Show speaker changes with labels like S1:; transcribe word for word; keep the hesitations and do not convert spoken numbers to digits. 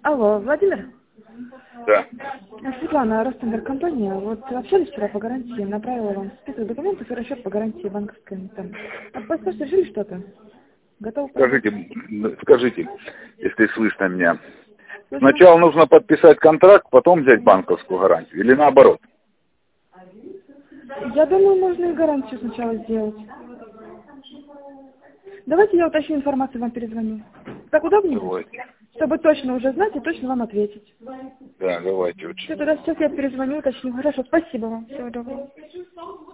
S1: Алло, Владимир?
S2: Да.
S1: Светлана, Ростендер компания. Вот общались вчера по гарантии, направила вам список документов и расчет по гарантии банковской. Там. А послушайте, решили что-то? Готовы?
S2: Скажите, скажите, если слышно меня.
S1: Слышно?
S2: Сначала нужно подписать контракт, потом взять банковскую гарантию. Или наоборот?
S1: Я думаю, можно и гарантию сначала сделать. Давайте я уточню информацию, вам перезвоню. Так удобнее?
S2: Давайте.
S1: Чтобы точно уже знать и точно вам ответить.
S2: Да, давайте. Очень.
S1: Все, тогда сейчас я перезвоню, уточню. Хорошо, спасибо вам. Всего доброго.